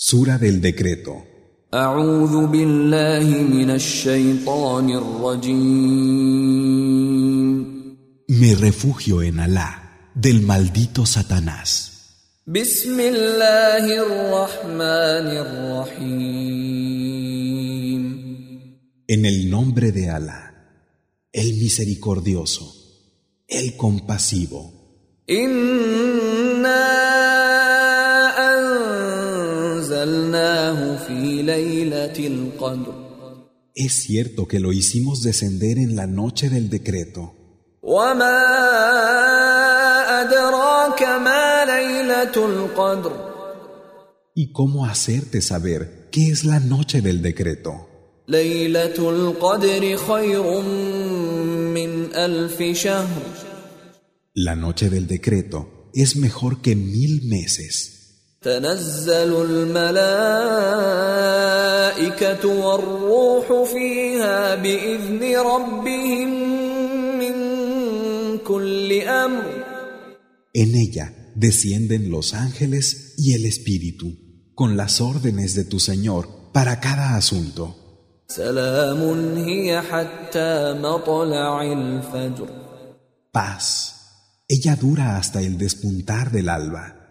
Sura del Decreto. أعوذ بالله من الشيطان الرجيم. Me refugio en Alá, del maldito Satanás. بسم الله الرحمن الرحيم. En el nombre de Alá, el misericordioso, el compasivo. إنا أنزلناه في ليلة القدر. Es cierto que lo hicimos descender en la noche del decreto. وما أدراك ما ليلة القدر. ¿Y cómo hacerte saber qué es la noche del decreto? ليلة القدر خير من 1000 شهر. La noche del decreto es mejor que 1000 meses. تنزل الملائكة والروح فيها بإذن ربهم من كل أمر. En ella descienden los ángeles y el Espíritu, con las órdenes de tu Señor para cada asunto. سلام هي حتى مطلع الفجر. Paz. Ella dura hasta el despuntar del alba.